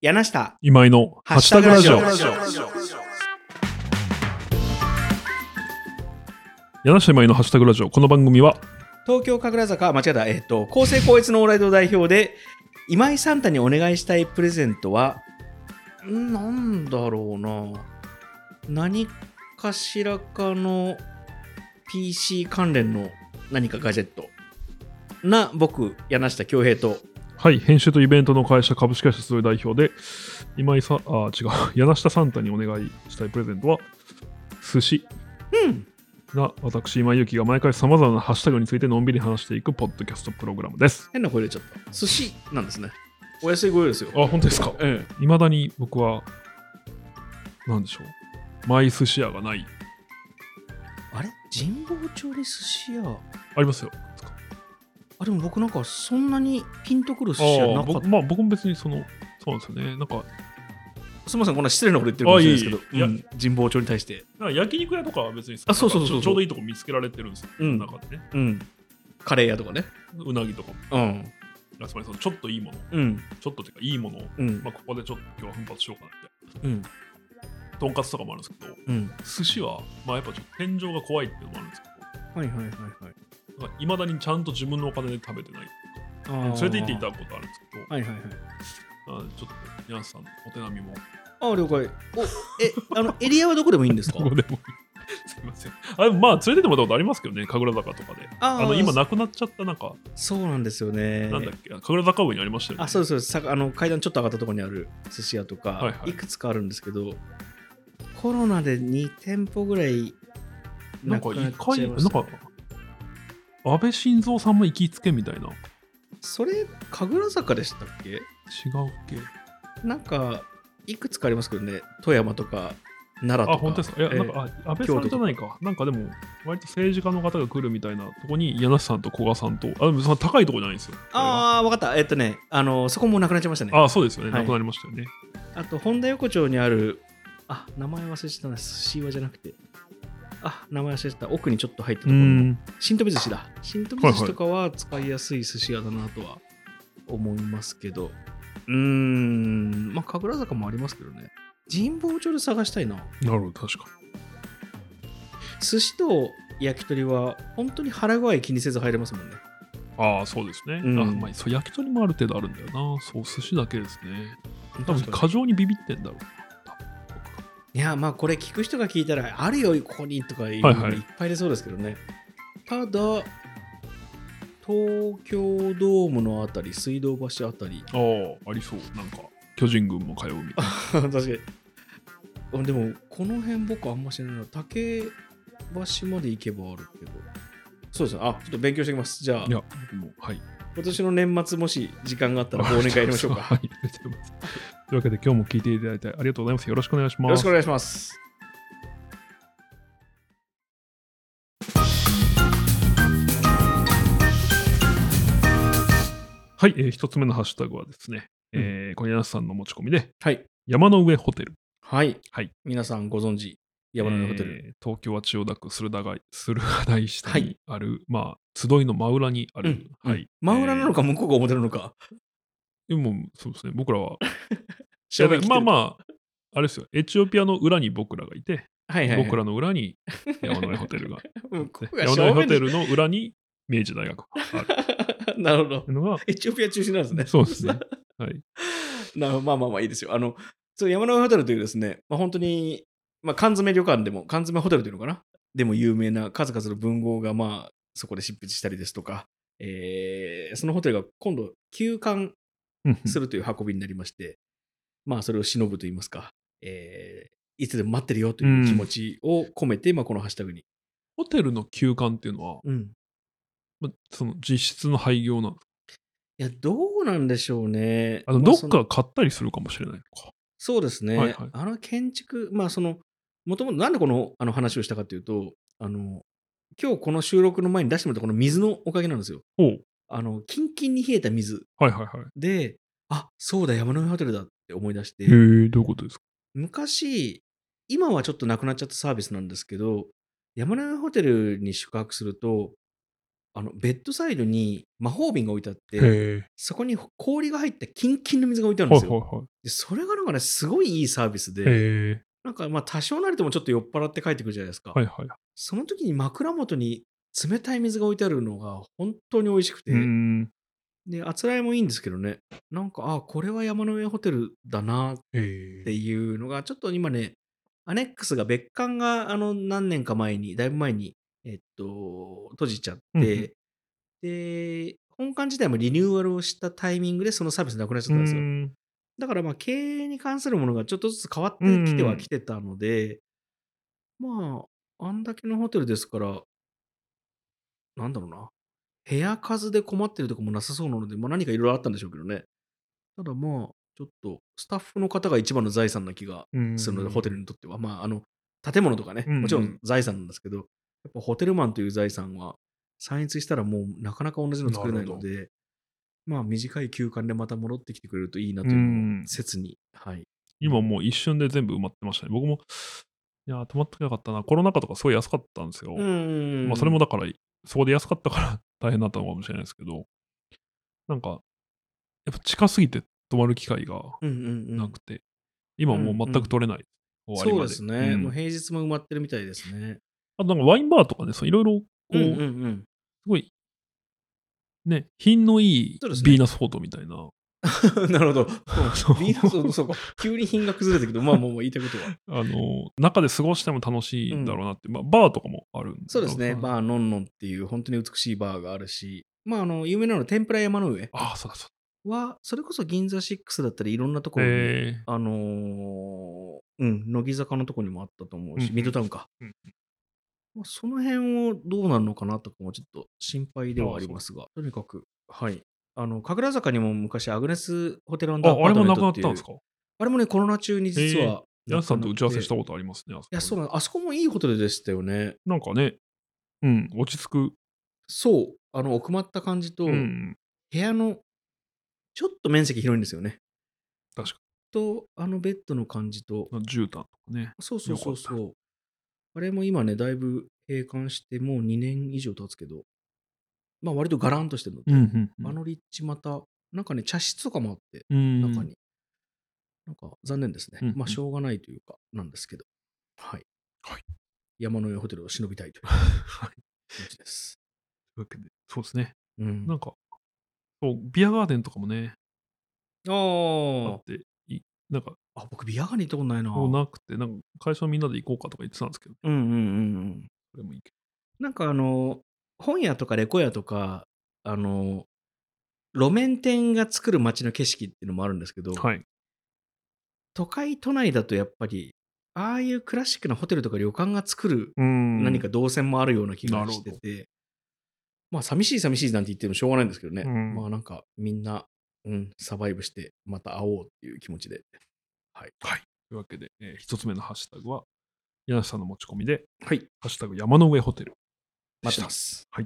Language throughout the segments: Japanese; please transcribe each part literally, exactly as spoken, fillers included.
柳下今井のハッシュタグラジオ。柳下今井のハッシュタグラジオ。この番組は東京神楽坂間違えた、えっと、公正高越のオーライド代表で今井サンタにお願いしたいプレゼントはんなんだろうな、何かしらかの ピーシー 関連の何かガジェットな僕柳下恭平と、 はい、編集とイベントの会社株式会社する代表で今井さあ違う柳下サンタにお願いしたいプレゼントは寿司うんな私今井ゆきが毎回さまざまなハッシュタグについてのんびり話していくポッドキャストプログラムです。 変な声出ちゃった。寿司なんですね。お安いご用ですよ。 あ、本当ですか。 ええまだに僕は何でしょう、マイ寿司屋がない。 あれ神保町に寿司屋ありますよ。 あ、でも僕なんかそんなにピンとくる寿司屋なかった。 まあ僕も別にそのそうなんですよね。なんかすみません、こんな失礼なこと言ってるかもしれないですけど、 いいいい、 うん、神保町に対してなんか焼肉屋とかは別にあそうそうそうそうちょうどいいとこ見つけられてるんですよ、 うん、 中でね、 うん、カレー屋とかね、 うなぎとかも、 うん、 つまりそのちょっといいもの、うん、ちょっとっていうかいいものを、うん、まあ、ここでちょっと今日は奮発しようかなって、うん、とんかつとかもあるんですけど、うん、寿司はまあやっぱちょっと天井が怖いっていうのもあるんですけど、はいはいはいはい、いまだにちゃんと自分のお金で食べてないとか、連れて行っていただくことあるんですけど、はいはいはい、あちょっと皆さんお手並みも。 ああ、了解。おえあのエリアはどこでもいいんですか？ どこでもいい。すみません。あ、まあ連れてってもらったことありますけどね、神楽坂とかで。ああの今なくなっちゃったなんか。 そうなんですよね。 なんだっけ、神楽坂上にありましたよね。 あ、そうですそうです。あの階段ちょっと上がったところにある寿司屋とか、はいはい、いくつかあるんですけど、コロナでに店舗ぐらいなくなっちゃいました、ね。なんか安倍晋三さんも行きつけみたいな。 それ神楽坂でしたっけ？違うっけ？ なんかいくつかありますけどね、富山とか奈良とか。 あ、本当ですか。いや、えー、なんかあ安倍さんじゃないか。なんかでも割と政治家の方が来るみたいなとこに柳さんと古賀さんと、あ、でもその高いところじゃないんですよ。 ああ、分かった。えっとね、あのそこもなくなっちゃいましたね。 あ、そうですよね。はい、なくなりましたよね。 あと本田横丁にある、あ、名前忘れてたな、寿司屋じゃなくて。あ、名前忘れてた。奥にちょっと入ったところの新富寿司だ。新富寿司とかは使いやすい寿司屋だなとは思いますけど、うーん、まあ神楽坂もありますけどね。神保町で探したいな。 なるほど、確かに。 寿司と焼き鳥は本当に腹具合気にせず入れますもんね。 ああ、そうですね。うん、あ、まあ、そう焼き鳥もある程度あるんだよな。そう、寿司だけですね。多分過剰にビビってんだろうな。 いや、まあこれ聞く人が聞いたらあるよここにとかいうのがいっぱい出そうですけどね。はいはい、ただ東京ドームのあたり、水道橋あたり、 ああ、ありそう。なんか巨人軍も通うみたいな。 確かに。でもこの辺僕あんま知らないな。竹橋まで行けばあるけど。そうですね。あ、ちょっと勉強しておきます。じゃあ、 いや、僕も、はい。 今年の年末もし時間があったら忘年会やりましょうか。はい。というわけで今日も聞いていただいてありがとうございます。よろしくお願いします。 よろしくお願いします。 はい、えー、一つ目のハッシュタグはですね、うん、えー、これ柳さんの持ち込みで、 はい、 山の上ホテル。 はい、はい、皆さんご存知山の上ホテル、 えー、東京は千代田区駿河台駿河台下にある、はい、まあ集いの真裏にある、うん、はい、 真裏なのか向こうが表なのか。 でもそうですね、僕らはまあまああれですよ、エチオピアの裏に僕らがいて、はいはいはい、僕らの裏に山の上ホテルが山の上ホテルの裏に明治大学がある。 なるほど。エチオピア中心なんですね。 そうですね。はい。 なまあまあまあいいですよ。あの、そう山の上ホテルというですね、まあ、本当に、まあ、缶詰旅館でも、缶詰ホテルというのかなでも有名な数々の文豪が、まあ、そこで執筆したりですとか、えー、そのホテルが今度、休館するという運びになりまして、まあ、それを忍ぶといいますか、えー、いつでも待ってるよという気持ちを込めて、うん、まあ、このハッシュタグに。 ホテルの休館っていうのは、うんまあ、その実質の廃業なんですか？ いや、どうなんでしょうね。 あの、どっか買ったりするかもしれないのか。 そうですね。はいはい、あの建築、まあその、もともとなんでこのあの話をしたかというと、あの、今日この収録の前に出してもらったこの水のおかげなんですよ。あの、キンキンに冷えた水。 はいはいはい。 で、あ、そうだ、山の上ホテルだって思い出して。 へえ、どういうことですか？ 昔、今はちょっとなくなっちゃったサービスなんですけど、山の上ホテルに宿泊すると、 あの、ベッドサイドに魔法瓶が置いてあって、そこに氷が入ったキンキンの水が置いてあるんですよ。 はいはいはい。 で、それがなんかね、すごいいいサービスで、なんかまあ多少なりともちょっと酔っ払って帰ってくるじゃないですか。 はいはい。 その時に枕元に冷たい水が置いてあるのが本当に美味しくて、で、あつらえもいいんですけどね、なんか、あ、これは山の上ホテルだなっていうのが、ちょっと今ね、アネックスが別館があの何年か前に、だいぶ前に、えっと、閉じちゃっうんうん。 て、で、本館自体もリニューアルをしたタイミングでそのサービスなくなっちゃったんですよ。だからまあ経営に関するものがちょっとずつ変わってきてはきてたので、まあ、あんだけのホテルですから、なんだろうな、部屋数で困ってるとかもなさそうなので、まあ何かいろいろあったんでしょうけどね。ただまあ、ちょっとスタッフの方が一番の財産な気がするので、ホテルにとっては。まあ、あの、建物とかね、もちろん財産なんですけど、やっぱホテルマンという財産は、散逸したらもうなかなか同じの作れないので、まあ短い休館でまた戻ってきてくれるといいなというのも、切に、はい。 今もう一瞬で全部埋まってましたね。僕も、いや、泊まってなかったな。コロナ禍とかすごい安かったんですよ。まあそれもだから、そこで安かったから大変だったのかもしれないですけど、なんか、やっぱ近すぎて泊まる機会がなくて、今もう全く取れない。終わりまで。 そうですね。もう平日も埋まってるみたいですね。 あとなんかワインバーとかね、いろいろこう、すごい、ね、品のいいビーナスフォートみたいな。 なるほど。ビーナスフォート、そうか。急に品が崩れたけど、まあもう言いたいことは。 あの、中で過ごしても楽しいんだろうなって、まあバーとかもあるんそうですね。バーノンノンっていう本当に美しいバーがあるし、まああの、有名なのは天ぷら山の上。 ああ、そうだそうだ。 は、それこそ銀座シックスだったりいろんなところに、あの、うん、乃木坂のとこにもあったと思うし、ミッドタウンか。まあ、その辺をどうなるのかなとかもちょっと心配ではありますが、とにかく、はい。あの、神楽坂にも昔アグネスホテルアパートメントっていう、 あ、あれもなくなったんですか？ あれもね、コロナ中に実はやすさんと打ち合わせしたことありますね、 いや、そうなの。あそこもいいホテルでしたよね。 なんかね、うん、落ち着く。 そう。あの、奥まった感じと、部屋のちょっと面積広いんですよね。 確かと、あのベッドの感じと。 絨毯とかね。 そうそうそうそう。あれも今ね、だいぶ閉館してもうにねん以上経つけど、まあ割とガランとしてるので、 うんうんうん、 あの立地また、なんかね、茶室とかもあって、 中に。なんか残念ですね。 うんうん、 まあしょうがないというか、なんですけど。はい。 はい、 山の上ホテルを忍びたいというはい、 気持ちです。 というわけで、そうですね。 うん、 なんか、そう、ビアガーデンとかもね、 ああって、いなんか、 あ、僕ビアガーに行ったことないな。 なくて、なんか会社のみんなで行こうかとか言ってたんですけど、 うんうんうんうん。 それもいいけど。 なんかあの、本屋とかレコ屋とか、あの、路面店が作る街の景色っていうのもあるんですけど、 はい。 都会都内だとやっぱり、ああいうクラシックなホテルとか旅館が作る何か動線もあるような気がしてて、まあ寂しい寂しいなんて言ってもしょうがないんですけどね。まあなんかみんな、うん、サバイブしてまた会おうっていう気持ちで。はい。 はい。というわけで、えー、一つ目のハッシュタグは、柳さんの持ち込みで、 はい。 ハッシュタグ山の上ホテル。 待ってます。 はい。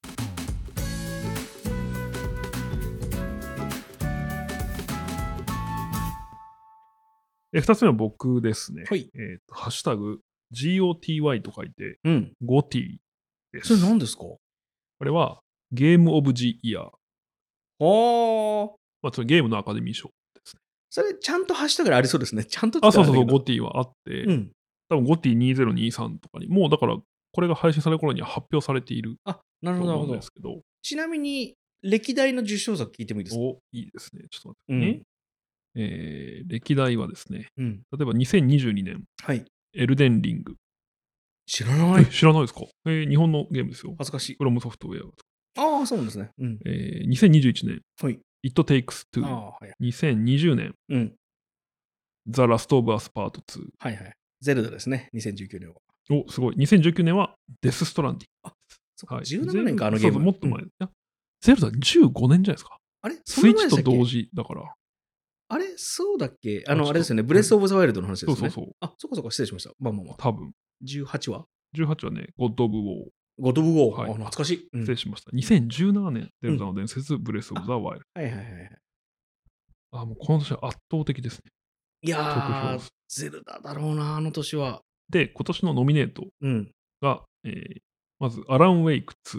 え、二つ目は僕ですね。 はい。 えっと、ハッシュタグ、ジーオーティーワイ と書いて、 うん。 ゴティです。 それ何ですか？ これは、ゲームオブジイヤー。ああ。 まあ、それゲームのアカデミー賞ですね。 それちゃんとハッシュタグありそうですね。ちゃんとあ、そうそうそう、ゴティはあって、 うん、 多分ゴティにせんにじゅうさんとかに、もうだから、これが配信される頃には発表されているあ、なるほど、なるほど。ちなみに、歴代の受賞作聞いてもいいですか？ お、いいですね。ちょっと待ってね。うん、えー、歴代はですね、 うん、 例えばにせんにじゅうにねん、 はい。 エルデンリング。 知らない。 知らないですか？えー、日本のゲームですよ。 恥ずかしい。 フロムソフトウェア。ああ、そうなんですね。うん、 えー、にせんにじゅういちねん、 はい。 It Takes Two。 はい、 にせんにじゅうねん、 うん、 The Last of Us Part ツー。 はいはい。ゼルダですね。にせんじゅうきゅうねんは。 お、すごい。にせんじゅうきゅうねんはデスストランディ。 あ、そっか、 はい、 じゅうななねんか、あのゲーム。 そうそう、もっと前。うん、いや、ゼルダじゅうごねんじゃないですか。 あれスイッチと同時だから。 あれそうだっけ？あの、あれですよね。ブレスオブザワイルドの話ですね。 そうそうそう。 あ、そこそこ失礼しました。まあまあまあ。 多分。 じゅうはちはじゅうはちはね、ゴッド・オブ・ウォー。 ゴッド・オブ・ウォー。 はい、 あ、懐かしい。 失礼しました。にせんじゅうななねん、ゼルダの伝説、ブレス・オブ・ザ・ワイルド。はいはいはい。 あ、もうこの年は圧倒的ですね。 いやー、ゼルダだろうな、あの年は。 で、今年のノミネートが、うん、えー、まず、アラン・ウェイクツー。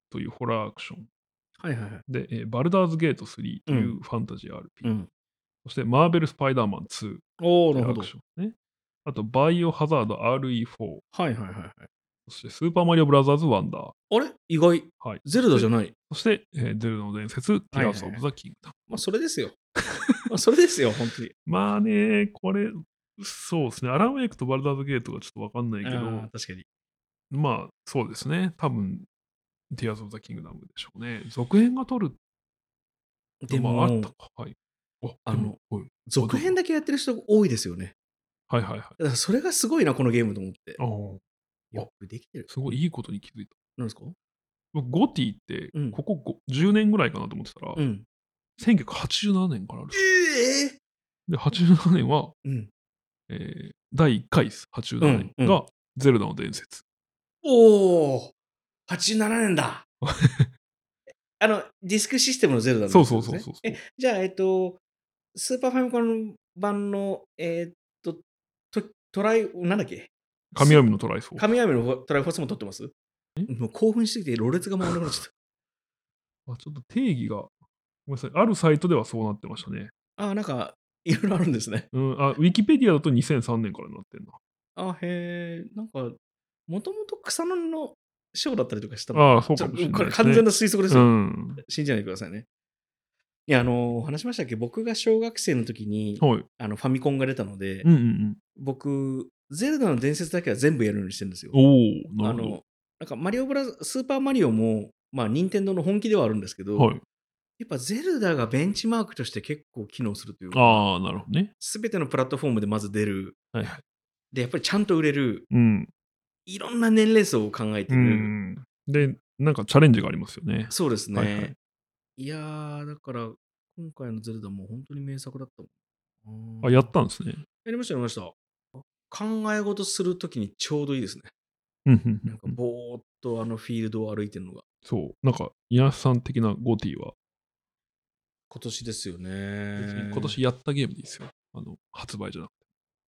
というホラーアクション。 はいはいはい。 で、えーバルダーズゲートスリーとういうんファンタジー アールピー。 うん。 そして、マーベル・スパイダーマンツーおお、なるほど。 というアクションね。あと、バイオハザード アールイーフォー。 はいはいはいはい。 そして、スーパーマリオブラザーズワンダー。 あれ意外。 はい。 ゼルダじゃない。 そして、えーゼルダの伝説、ティアーズ・オブ・ザ・キングダム。 まあ、それですよ。まあ、それですよ、本当に。 まあね、これ、そうですね。アランウェイクとバルダーズゲートがちょっとわかんないけあどあ、、確かに。 まあ、そうですね。多分、ティアーズ・オブ・ザ・キングダムでしょうね。続編が撮るでまあ、あったも、 か。はい。あ、でも、 あの、 はい。 続編だけやってる人多いですよね。 はいはいはい。 だからそれがすごいな、このゲームと思って。 ああ。 よくできてる。 すごいいいことに気づいた。 なんですか？ 僕、ゴティって、 うん。 ここごじゅうねんぐらいかなと思ってたら、 うん。 せんきゅうひゃくはちじゅうななねんからあるんですよ。 ええ！ で、はちじゅうななねんは、 うん。 えー、だいいっかいです。はちじゅうななねんうん、うん。 が、ゼルダの伝説。 おお、はちじゅうななねんだ。あの、ディスクシステムのゼルダのそうそうやつですね。え、 そうそうそう。 じゃあ、えっと、スーパーファミコン版の、えーっと、トトライなんだっけ？ 神す 々のトライフォース。 神々のトライフォースも撮ってます？ えもう興奮しすぎてろれつが回らなくなっちゃった。 あ、ちょっと定義が、ごめんなさい。あるサイトではそうなってましたね。 ああ、なんか、いろいろあるんですね。 うん、あ、ウィキペディアだとにせんさんねんからなってんな。 あ、へえ、なんか、もともと草の根のショーだったりとかしたのかああ、 な。ちょっと、 そうかもしれこないですね。 れ完全な推測ですうよ。 ん。 信じないでくださいね。いや、あの、話しましたっけ？僕が小学生の時に、 はい。 あの、ファミコンが出たので、 うんうんうん。 僕、ゼルダの伝説だけは全部やるようにしてるんですよ。 おお、なるほど。 あの、なんかマリオブラザスーパーマリオも、まあ、任天堂の本気ではあるんですけど、 はい。 やっぱゼルダがベンチマークとして結構機能するというか、 ああ、なるほどね。 すべてのプラットフォームでまず出る。 はいはい。 で、やっぱりちゃんと売れる。 うん。 いろんな年齢層を考えうてる。 ん。で、なんかチャレンジがありますよね。 そうですはいはい。 ね。いやー、だから、今回のゼルダも本当に名作だったもん。 あ、やったんですね。 やりました、やりました。考え事するときにちょうどいいですね。 うん、うん、 なんか、 うん。 ぼーっとあのフィールドを歩いてるのが。 そう。なんか、稲さん的なゴティは、 今年ですよ別に今ね。 年やったゲームでいいですよ。あの、発売じゃなくて。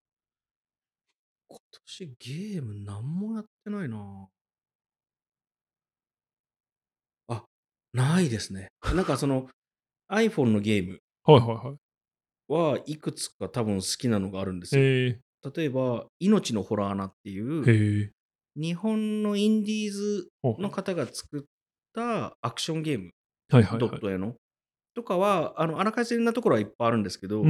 今年ゲーム何もやってないな。あ、ないですね。なんかその iPhone のゲームはいはいはい。 はいくつか多分好きなのがあるんですよ。 へえ、 例えば、命のホラー穴っていうへえ。 日本のインディーズほうほうの方が作ったアクションゲーム、 はいはいはい。 ドット絵の。とかは、あの、あらかじめなところはいっぱいあるんですけど、 うんうんうん。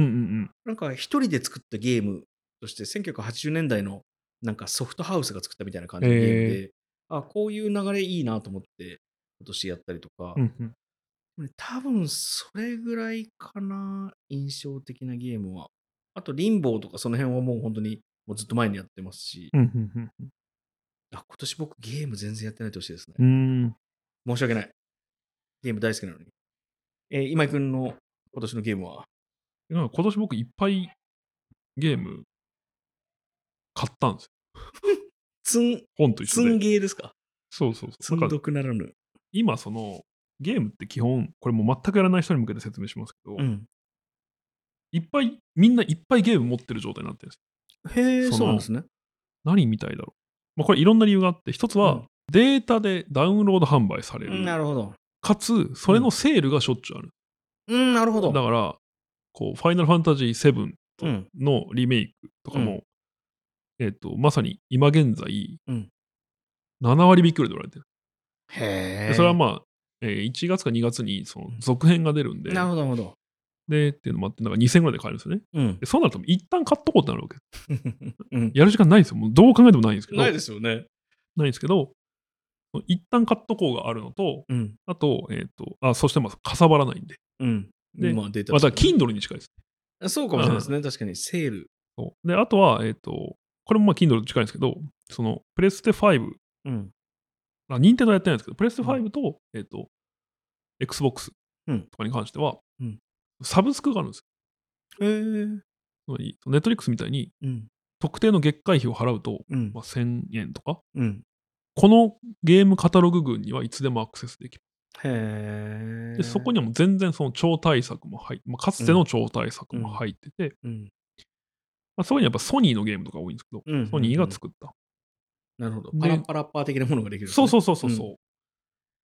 なんか一人で作ったゲームとして、せんきゅうひゃくはちじゅうねんだいのなんかソフトハウスが作ったみたいな感じのゲームへえ。 で、あ、こういう流れいいなと思って、今年やったりとか、 うんうん。 ね多分それぐらいかな、印象的なゲームは。あと、リンボーとかその辺はもう本当にもうずっと前にやってますし、 うんうんうんうん。 あ、今年僕ゲーム全然やってない年ですね。 うーん。 申し訳ない。ゲーム大好きなのに。えー今井くんの今年のゲームは？ なんか今年僕いっぱいゲーム買ったんですよ。 積ん、 本と一緒積んで。 ゲーですか？ そうそうそう。 積んなんかどくならぬ。 今その、ゲームって基本、これもう全くやらない人に向けて説明しますけど、 うん。 いっぱい、みんないっぱいゲーム持ってる状態になってるんですよ。 へえ、 その、 そうなんですね。 何みたいだろう。まあ、これいろんな理由があって、一つはうん。 データでダウンロード販売されうん、なる。 るほど。 かつ、それのセールがしょっちゅうある。 うん、なるほど。 だから、こう、ファイナルファンタジーセブンうん。 のリメイクとかうん。 も、えっと、まさに今現在、 うん。 なな割引きぐらいで売られてる。 へで、それはえ。 まあ、えーいちがつかにがつにその続編が出るんで、 なるほど、なるほど。 で、っていうのもあって、なんかにせんえんぐらいで買えるんですよね。 うん。 で、そうなると一旦買っとこうってなるわけ。 うん。 やる時間ないんですよ。もうどう考えてもないんですけど、 ないですよね。 ないんですけど、一旦買っとこうがあるのと、 うん。 あと、えっと、あ、そしてまあ、かさばらないんで。 うん。 で、 まあ、データまあ、だからとしてね。 Kindle に近いです。 あ、そうかもしれないですうん。 ね。確かにセール。 そう。で、あとは、えっと、これもまあ Kindle に近いんですけど、そのプレステファイブ、 うん。 あ、任天堂やってないんですけど、プレステうん。 ファイブと、えっと、Xbox うん。 とかに関しては、 うん。 サブスクがあるんですよ。 へえ。 つまり、Netflix みたいにうん。 特定の月会費を払うと、 うん。 まあ、せんえんとか、 うん。 このゲームカタログ群にはいつでもアクセスできる。 へで、そこにえ。 はもう全然その超大作も入っまあ、かつてのうん。 超大作もうん。 入ってて、 うん。 まあ、そこにはやっぱソニーのゲームとか多いんですけど、 うん。うん。 ソニーうん。 が作った。 なるほど。パラッで、 パラッパー的なものができるんですね。 そうそうそうそうん。 うそう。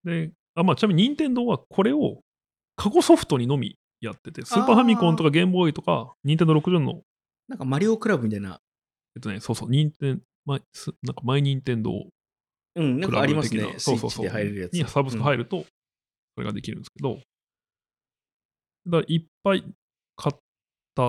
で、あまあ、ちなみに任天堂はこれを過去ソフトにのみやってて、スーパーファミコンとかゲームボーイとか、任天堂ろくじゅうの、 なんかマリオクラブみたいな。 えっとね、そうそう、任天、ま、なんかマイ任天堂うん、なんかありますね。 そうそうそう。 スイッチで入れるやつ。 にサブスク入ると、それができるんですけど、だからいっぱい買った。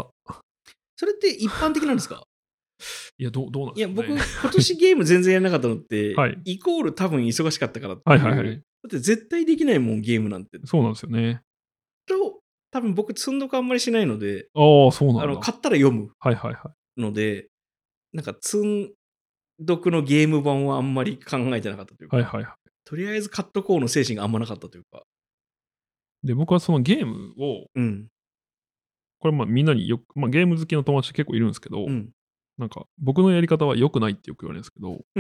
それって一般的なんですか？ いや、どう、どうなんですかね。 いや、僕、今年ゲーム全然やらなかったのって、 はい、 イコール多分忙しかったからっていう。 はいはいはい。だって絶対できないもん、ゲームなんて。 そうなんですよね。 と、多分僕、積んどくあんまりしないので、 ああ、そうなんだ。 あの買ったら読むはいはいはい。 ので、なんか積んどくのゲーム版はあんまり考えてなかったというか、 はいはいはい。 とりあえず買っとこうの精神があんまなかったというか。 で、僕はそのゲームを、 うん。これまあみんなによく、まあ、ゲーム好きの友達結構いるんですけど、 うん、 なんか僕のやり方は良くないってよく言われるんですけど、 うん。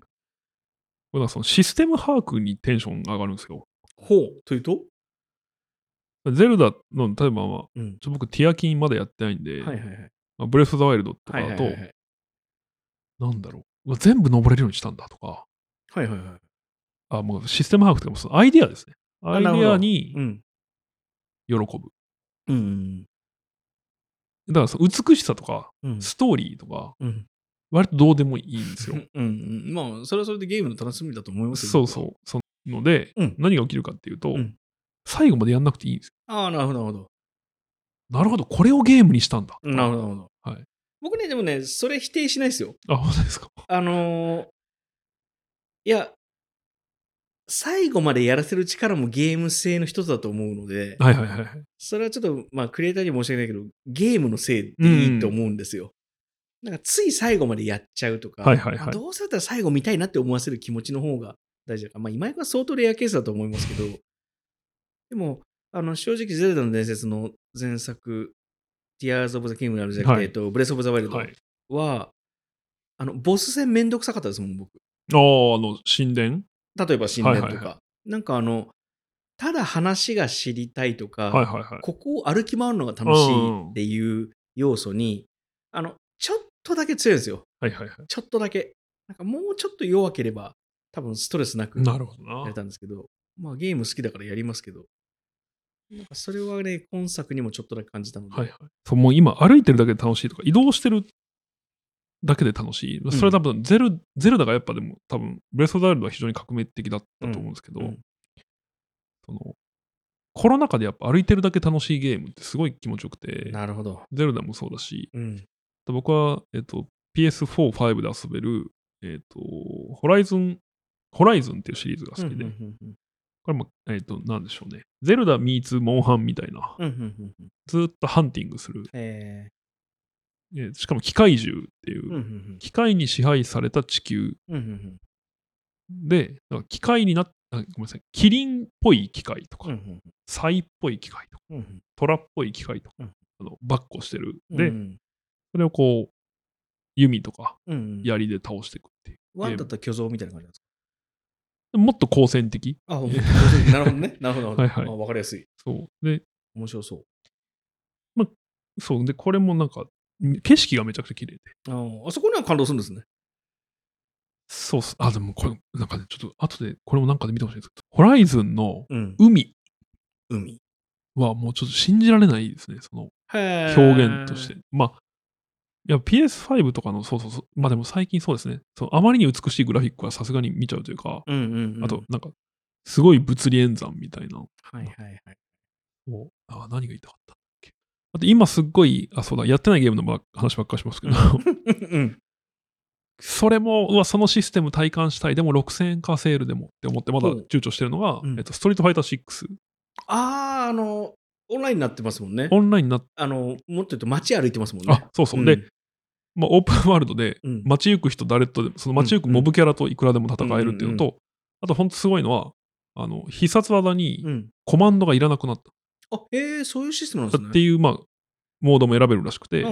これはそのシステム把握にテンションが上がるんですよ。 ほう、というと？ ゼルダの、例えば、まあ、 うん。 ちょ僕ティアキンまだやってないんで、 はいはいはい。 まあ、ブレス・オブ・ザ・ワイルドとかだと、 はいはいはいはい。 なんだろう、うわ全部登れるようにしたんだとか、 はいはいはい。 あ、もうシステム把握とかもそのアイディアですね。アあ、 イディアなるほど。 にうん。 喜ぶ。 うんうんだからその美しさとか、 うん。 ストーリーとか、 うん。 割とどうでもいいんですよ。 うんうん。まあ、それはそれでゲームの楽しみだと思いますよ、僕は。 そうそう。そので、 うん。 何が起きるかっていうと、 うん。 最後までやんなくていいんですよ。 ああ、なるほどなるほど。 なるほど、これをゲームにしたんだとか。 なるほどなるほど。 はい。 僕ね、でもね、それ否定しないですよ。 あ、ほんとですか。 あの、いや、最後までやらせる力もゲーム性の一つだと思うので、 はいはいはいはい。 それはちょっと、まあ、クリエイターに申し訳ないけど、ゲームのせいでういいとん。 思うんですよ。なんか、つい最後までやっちゃうとか、まあ、 はいはいはい。 どうせだったら最後見たいなって思わせる気持ちの方が大事だから、まあ、今井君は相当レアケースだと思いますけど、でも、あの、正直、ゼルダの伝説の前作、Tears of the Kingdom じゃなくて、 はい。 えっと、ブレス・オブ・ザ・ワイルドはい。 は、あの、ボス戦めんどくさかったですもん、僕。 ああ、あの、神殿例えば神はいはいはい。 殿とか。なんかあの、ただ話が知りたいとか、 はいはいはい。 ここを歩き回るのがう楽しいんうん。 っていう要素に、あの、ちょっとだけ強いんですよ。 はいはいはい。 ちょっとだけ。なんかもうちょっと弱ければ、多分ストレスなくなるほどやれな。 たんですけど、まあゲーム好きだからやりますけど、なんかそれはね、今作にもちょっとだけ感じたので。 はいはい。そう、もう今歩いてるだけで楽しいとか、移動してるだけで楽しい。それは多分ゼル、ゼルダがやっぱでも多分、ブレス・オブ・ザ・ワイルドは非常に革命的だったと思うんですけど、 うんうんそのコロナ禍でやっぱ歩いてるだけ楽しいゲームってすごい気持ちよくて、 なるほど。 ゼルダもそうだし、 うん。 僕は、えっと、ピーエスフォー、ファイブで遊べる、えっと、ホライズン、ホライズンっていうシリーズが好きで、 うんうんうんうんこれも、えっと、なんでしょうね。ゼルダミーツモンハンみたいな、 うんうんうんうんずーっとハンティングする、 ええーしかも機械獣っていーうんうんうう、 ん機械に支配された地球うんうんで、なんか機械になっあごめんなさい、キリンっぽい機械とか、 うんうんサイっぽい機械とか、 うんうんトラっぽい機械とか、 うんあのバッコしてる。で、 うんうんそれをこう、弓とかうんうん槍で倒していくっていうゲーム。 ワンだったら巨像みたいな感じなんですか？ もっと好戦的。 あ、もっと巨像なるほどね。なるほど。 はいはい。 あ、わかりやすい。 そう。で、 面白そう。 ま、そう。で、これもなんか、景色がめちゃくちゃ綺麗で。 ああそこには感動するんですね。 そうっす。あ、でもこれ、なんかね、ちょっと後で、これもなんかで見てほしいんですけど、ホライズンのうん。 海海。 はもうちょっと信じられないですね、そのへ表現としえ。 て。まあ、いや、ピーエスファイブ とかの、そうそうそう、ま、でも最近そうですね、そう、あまりに美しいグラフィックはさすがに見ちゃうというか、 うんうんうん。 あと、なんか、すごい物理演算みたいな。 はいはいはい。 おあ、何が言いたかったんだっけ。あと今すっごい、あ、そうだ、やってないゲームのば話ばっかりしますけど、 うん。そそれも、うわ、そのシステム体感したい、でもろくせんえんかセールでもって思ってまだ躊躇してるのが、 うん、 えっと、ストリートファイターシックス。 ああ、あの、オンラインになってますもんね。 オンラインになっあの、もっと言うと街歩いてますもんね。 あ、そうそう。 うん、 で、まあ、オープンワールドで、 うん、 街行く人誰とでも、その街行くモブキャラといくらでも戦えるっていうのと、 うんうんあとほんとすごいのは、あの、必殺技にうん。 コマンドがいらなくなった。 あ、へえ、そういうシステムなんですね。 っていう、まあ、モードも選べるらしくて。 うん。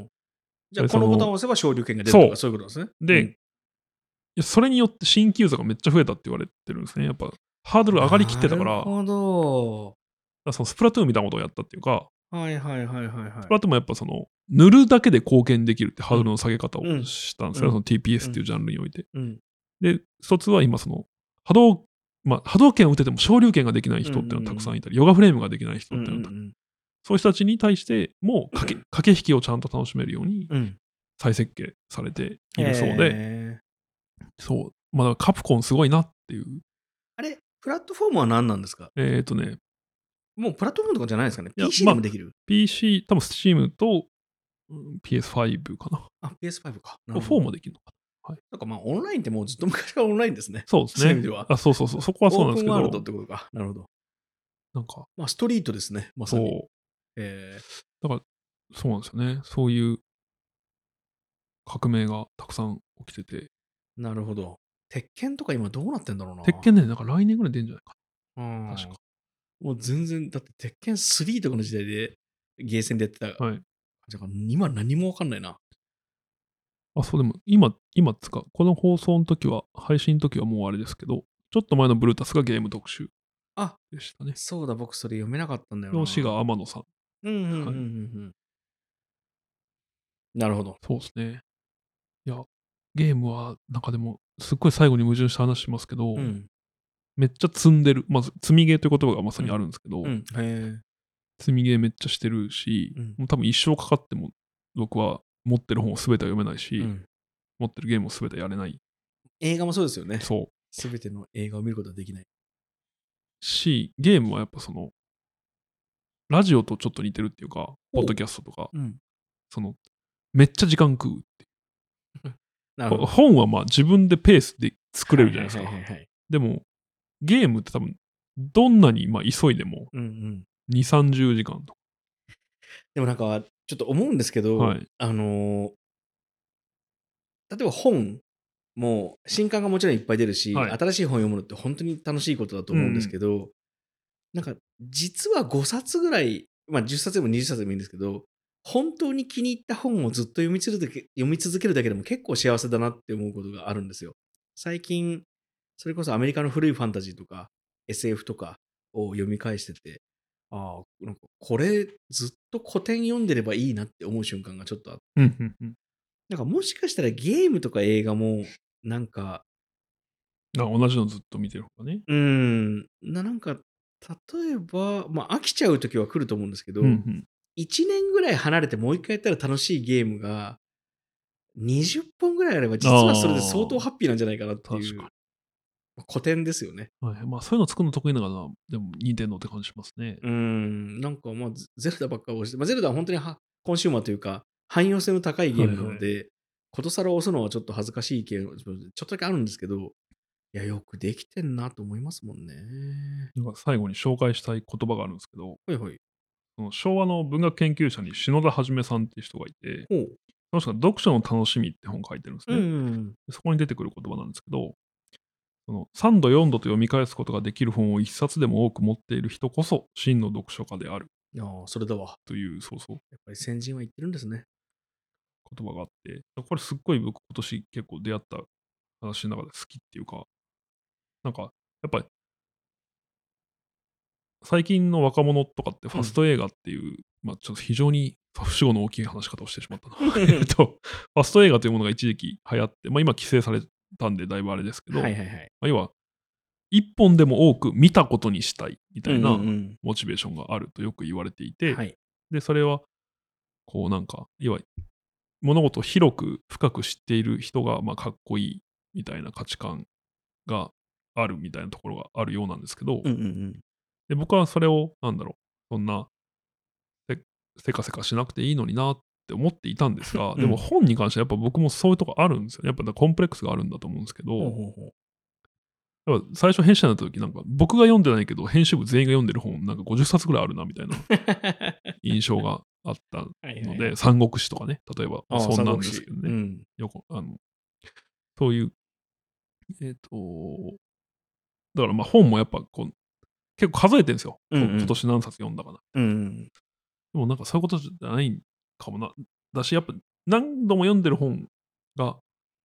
じゃあ、 でそのこのボタンを押せば昇竜拳が出るとか、そういうことですね。 で、 うんいやそれによって新規ユーザーがめっちゃ増えたって言われてるんですね。やっぱ、ハードル上がりきってたから、 なるほど。 だそのスプラトゥーンみたいなことをやったっていうか、 はいはいはいはいはい。 スプラトゥーンもやっぱその、塗るだけで貢献できるってハードルの下げ方をしたんですよ、 うんその ティーピーエス っていうジャンルにおいて。 うん。 で、一つは今その、波動まあ、波動拳を打てても昇竜拳ができない人っていうのはたくさんいたり、ヨガフレームができない人っていうのは、うんうんうん、そういう人たちに対しても駆け、駆け引きをちゃんと楽しめるように再設計されているそうで、うん、そう、まあ、カプコンすごいなっていう。 あれ、プラットフォームは何なんですか？ えっとね、 もうプラットフォームとかじゃないですかね。ピーシー でもできる、まあ、 ピーシー、多分 Steam と、うん、ピーエスファイブ かな。 あ、ピーエスファイブ か。 フォーもできるのかな。はい、 なんかまあオンラインってもうずっと昔からオンラインですね。 そうですね。 そういう意味では。 あ、そうそうそう。そこはそうなんですけど。 オープンワールドってことか。なるほど。 なんか。 まあストリートですね。まさに。 そう。 えー、だから、そうなんですよね。そういう革命がたくさん起きてて。 なるほど。鉄拳とか今どうなってんだろうな。 鉄拳ね、なんか来年ぐらい出るんじゃないかな。 うん。 確か。 もう全然、だって鉄拳スリーとかの時代でゲーセンでやってた。 はい。 だから今何もわかんないな。 あ、そう、でも今、今つか、この放送の時は、配信の時はもうあれですけど、ちょっと前のブルータスがゲーム特集でしたね。 そうだ、僕それ読めなかったんだよな。 表紙が天野さん。 うんうんうんうん、はい、なるほど。 そうですね。いや、ゲームは、なんかでも、すっごい最後に矛盾した話しますけど、うん、めっちゃ積んでる。まず、積みゲーという言葉がまさにあるんですけど、うんうん、へ積みゲーめっちゃしてるし、うん、もう多分一生かかっても、僕は持ってる本を全ては読めないし、うん、持ってるゲームを全てやれない。 映画もそうですよね。 そう。 全ての映画を見ることはできない。 し、ゲームはやっぱその、ラジオとちょっと似てるっていうか、ポッドキャストとか、うん、その、めっちゃ時間食うってなるほど。本はまあ自分でペースで作れるじゃないですか。でも、ゲームって多分、どんなにまあ急いでも、に、さんじゅうじかんとか。 でもなんか、ちょっと思うんですけど、はい、あのー、例えば本も新刊がもちろんいっぱい出るし、はい、新しい本を読むのって本当に楽しいことだと思うんですけど、うん、なんか実はごさつぐらい、まあじゅっさつでもにじゅっさつでもいいんですけど、本当に気に入った本をずっと読み続け、読み続けるだけでも結構幸せだなって思うことがあるんですよ。最近、それこそアメリカの古いファンタジーとか エスエフ とかを読み返してて、ああ、なんかこれずっと古典読んでればいいなって思う瞬間がちょっとあって、なんかもしかしたらゲームとか映画もなんか、 同じのずっと見てる方がね。 うん、ななんか例えば、まあ飽きちゃう時は来ると思うんですけど、うんうん、いちねんぐらい離れてもう一回やったら楽しいゲームがにじゅっぽんぐらいあれば、実はそれで相当ハッピーなんじゃないかなっていう。古典ですよね。 はい。まあそういうの作るの得意なのかな。でも、任天堂って感じしますね。 うん。なんかまあ、ゼルダばっかり押して、まあ、ゼルダは本当にはコンシューマーというか、汎用性の高いゲームなので、はいはい、ことさら押すのはちょっと恥ずかしいゲーム、ちょっとだけあるんですけど、いや、よくできてんなと思いますもんね。 なんか最後に紹介したい言葉があるんですけど、 はいはい。 その昭和の文学研究者に篠田一さんっていう人がいて、その人が読書の楽しみって本を書いてるんですね。うんうん、そこに出てくる言葉なんですけど、そのさんどよんどと読み返すことができる本をいっさつでも多く持っている人こそ真の読書家である。 ああ、それだわ。 という、そうそう。 やっぱり先人は言ってるんですね。 言葉があって、これすっごい僕今年結構出会った話の中で好きっていうか、なんか、やっぱり、最近の若者とかってファスト映画っていう、うん、まあちょっと非常に不死語の大きい話し方をしてしまったな。えっと、ファスト映画というものが一時期流行って、まあ今規制されたんでだいぶあれですけど、はいはいはい、まあ、要は、一本でも多く見たことにしたいみたいなモチベーションがあるとよく言われていて、うんうんうん、で、それは、こうなんか、要は、物事を広く深く知っている人がまあかっこいいみたいな価値観があるみたいなところがあるようなんですけど、うんうんうん、で僕はそれをなんだろうそんなせせかせかしなくていいのになって思っていたんですが、うん、でも本に関してはやっぱ僕もそういうとこあるんですよね。やっぱコンプレックスがあるんだと思うんですけど、ほうほうほう、やっぱ最初編集者になった時なんか僕が読んでないけど編集部全員が読んでる本なんかごじゅっさつぐらいあるなみたいな印象があったので、はいはいはい、三国志とかね、例えば、まあ、そんなんですけどね、うん、よくあのそういう、えっ、ー、と、だからまあ本もやっぱこう結構数えてるんですよ、うんうん、今年何冊読んだかな、うんうん、でもなんかそういうことじゃないかもな、だしやっぱ何度も読んでる本が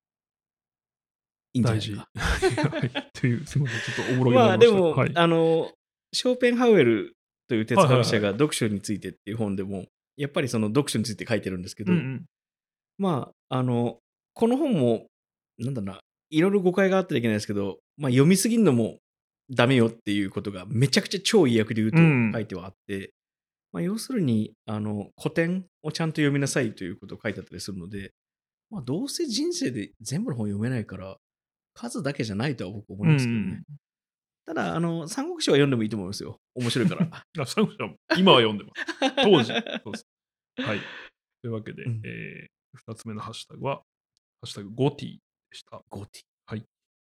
大事っていう、すみません、ちょっとおもろげになりました。まあでも、はい、 あのショーペンハウエルという哲学者が読書についてっていう本でも、やっぱりその読書について書いてるんですけど、うんうん、まあ、あの、この本も、なんだろうな、いろいろ誤解があってはいけないですけど、まあ、読みすぎるのもダメよっていうことがめちゃくちゃ超意訳で言うとうん書いてはあって、まあ、要するにあの古典をちゃんと読みなさいということを書いてあったりするので、まあ、どうせ人生で全部の本読めないから数だけじゃないとは僕思いますけどね。ただ、あの、三国志は読んでもいいと思いますよ。面白いから。 あ、三国志は今は読んでます。当時。そうです。はい。というわけで、 うんえー、ふたつめのハッシュタグは、ハッシュタグゴティでした。 ゴティ。 はい。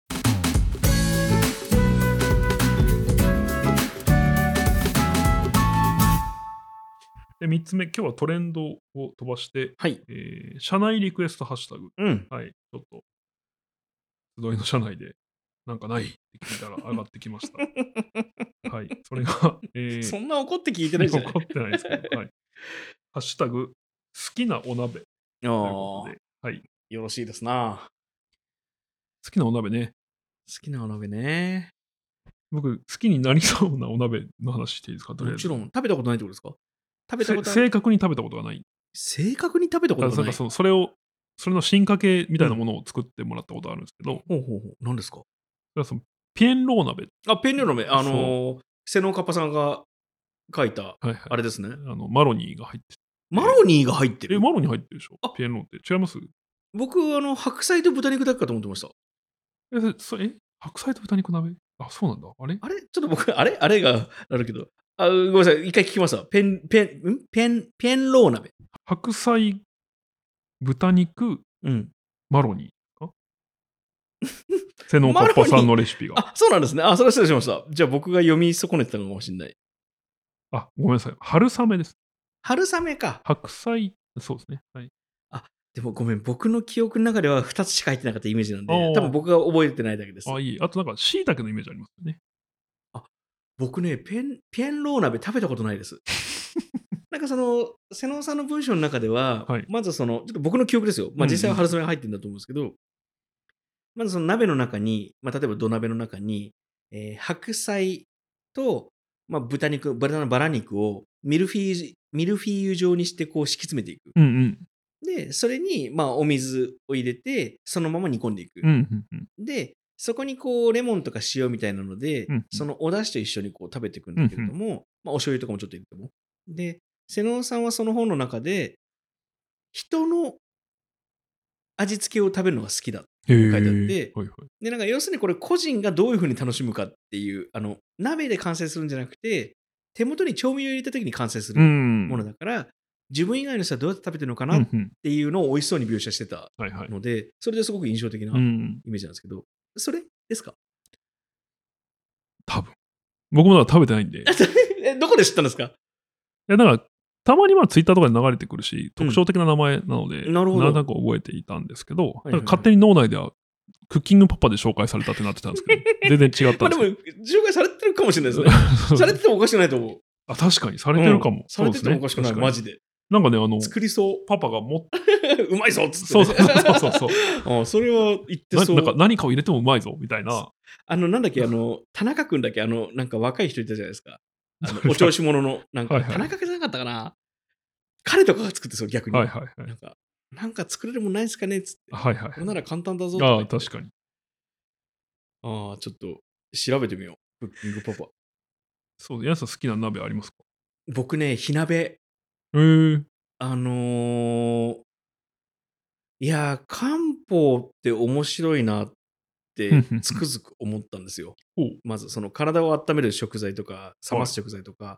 で、みっつめ、今日はトレンドを飛ばして、 はい。 えー、社内リクエストハッシュタグ。 うん。 はい。ちょっと、集いの社内で、なんかないって聞いたら上がってきました。はい。それが、えー、 そんな怒って聞いてないじゃない。 怒ってないですけど、はい。ハッシュタグ、好きなお鍋。ということで、はい。 よろしいですな。 好きなお鍋ね。 好きなお鍋ね。 僕、好きになりそうなお鍋の話していいですか、とりあえず。 もちろん、食べたことないってことですか？食べたことある。 正確に食べたことがない。 正確に食べたことがない。 なんかそのそれを、それの進化系みたいなものを作ってもらったことあるんですけど、 ほうほうほう。何ですか？ そのピエンロー鍋。 あ、ペンリョ鍋。あそうのー、瀬能カッパさんが書いた、 はいはい。 あれですね。 あの、マロニーが入ってマロニーが入ってえ、 る。 マロニー入ってるでしょあピエンローって。違います？ 僕、あの、白菜と豚肉だけかと思ってました。 え、そえ白菜と豚肉鍋あ、そうなんだ。あれあれちょっと僕、あれあれがあるけど。あ、ごめんなさい。一回聞きますわ。ペン、ペン、んペン、ペンロー鍋。 白菜、豚肉、 うん。 マロニーか瀬能カッパさんのレシピが。 あ、そうなんですね。あ、それは失礼しました。じゃあ僕が読み損ねてたのかもしれない。 あ、ごめんなさい。春雨です。 春雨か。 白菜、そうですね。はい。 あ、でもごめん。僕の記憶の中ではふたつしか入ってなかったイメージなんで、 あー多分僕が覚えてないだけです。 あ、いい。あとなんか、椎茸のイメージありますよね。 あ、僕ね、ペン、ペンロー鍋食べたことないです。なんかその、瀬能さんの文章の中では、 はいまずその、ちょっと僕の記憶ですよ。まあ実際はうんうん春雨が入ってるんだと思うんですけど、まずその鍋の中に、まあ例えば土鍋の中に、えー白菜と、まあ豚肉、豚のバラ肉をミルフィーユ、ミルフィーユ状にしてこう敷き詰めていく。 うんうん。 で、それに、まあお水を入れて、そのまま煮込んでいく。 うんうんうん。 で、そこにこうレモンとか塩みたいなので、 うんうんそのお出汁と一緒にこう食べていくんだけれども、まあお醤油とかもちょっと入れても。で、瀬能さんはその本の中で、人の味付けを食べるのが好きだっていうふうに書いてあって、 はいはい。 で、なんか要するにこれ個人がどういうふうに楽しむかっていう、あの、鍋で完成するんじゃなくて、手元に調味料を入れた時に完成するものだから、自分以外の人はどうやって食べてるのかなっていうのを美味しそうに描写してたので、それですごく印象的なイメージなんですけど、それですか？ 多分。僕もだから食べてないんで。 え、どこで知ったんですか？ いや、だから、たまにまあツイッターとかで流れてくるし、特徴的な名前なので、 なるほど。 なんとなく覚えていたんですけど、 はいはいはい、 なんか勝手に脳内では、クッキングパパで紹介されたってなってたんですけど、全然違ったんですけど。 まあでも、紹介されてるかもしれないですね。されててもおかしくないと思う。 あ、確かに、されてるかも。うん、 されててもおかしくない、マジで。 なんかね、あの、 作りそう。 パパがもうまいぞっつって、 そうそうそうそうそうあそれは言ってそう。 なんか何かを入れてもうまいぞみたいな。 あの、なんだっけ、あの、田中君だっけ、あの、なんか若い人いたじゃないですか。あのお調子者の、なんか、はいはい、田中君じゃなかったかな。彼とかが作ってそう、逆に。 はいはいはい。 なんか、なんか作れるもんないですかねっつって。 はいはい、はい。 これなら簡単だぞとああ、確かに。 ああ、ちょっと調べてみよう。クッキングパパ。 そう、ヤンさん好きな鍋ありますか？ 僕ね、火鍋。 へえー。 あのー、いや、漢方って面白いなってつくづく思ったんですよ。まず、その体を温める食材とか、冷ます食材とか、はい、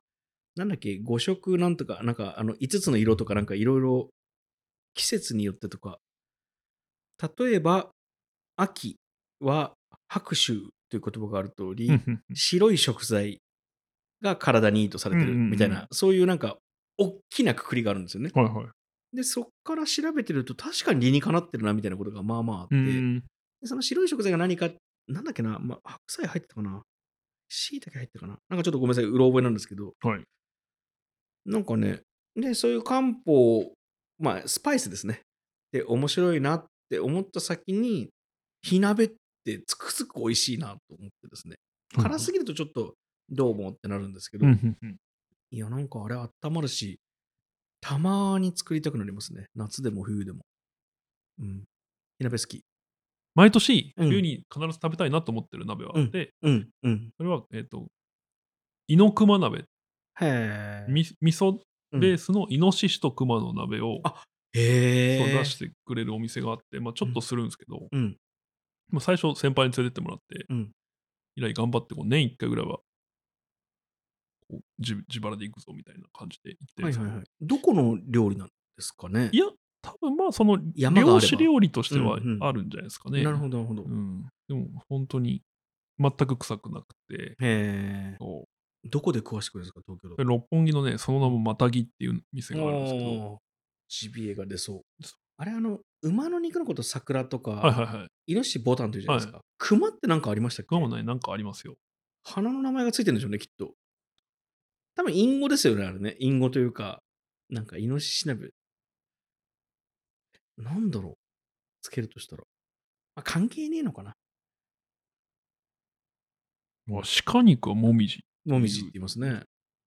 なんだっけ、ご色なんとか、なんか、あの、いつつの色とか、なんかいろいろ季節によってとか、例えば、秋は白秋という言葉がある通り、白い食材が体にいいとされてるみたいな、うんうんうん、そういうなんか、大きなくくりがあるんですよね。 はいはい。 で、そっから調べてると、確かに理にかなってるなみたいなことがまあまああって、でその白い食材が何か、なんだっけな、まあ、白菜入ってたかな、椎茸入ってたかな、なんかちょっとごめんなさい、うろ覚えなんですけど、 はい、 なんかね、で、そういう漢方、まあ、スパイスですね。で、面白いなって思った先に、火鍋ってつくづく美味しいなと思ってですね。辛すぎるとちょっとどうもってなるんですけど、いや、なんかあれ温まるし、たまに作りたくなりますね。夏でも冬でも。うん。火鍋好き。 毎年、 うん冬に必ず食べたいなと思ってる鍋はあって、 うんうん。 それは、えっと、イノクマ鍋。 へえ。 み味噌うん。 ベースのイノシシとクマの鍋を、 あ、 そう、 へえ。 出してくれるお店があって、ま、ちょっとうん。 するんすけど、 うん。 ま、最初先輩に連れてってもらって、 うん。 以来頑張ってこう年いっかいぐらいはこう、じ自腹で行くぞみたいな感じで行ってるんすけど。 はいはいはい。どこの料理なんですかね？ いや、多分、まあ、その、漁師山があれば。 料理としてはうんうん。 あるんじゃないすかね。 なるほどなるほど。 うん。でもほんとに全く臭くなくて、 へえ。 そう。 どこで食わしてくれるんすか？東京だと。 で、六本木のね、そのうん。 名もマタギっていう店があるんすけど。 おお、ジビエが出そう。 そあれ、あの、馬の肉のことサクラとか、 はいはいはい。 イノシシボタンって言うじゃないはい。 すか。熊ってなんかありましたっけ？ 熊もね、なんかありますよ。 花の名前が付いてんでしょうね、きっと。多分隠語ですよね、あれね。隠語というか、なんかイノシシ鍋。なんだろう、つけるとしたら。あ、関係ねえのかな。うま、 ん。 鹿肉はもみじっていう、 もみじって言いますね。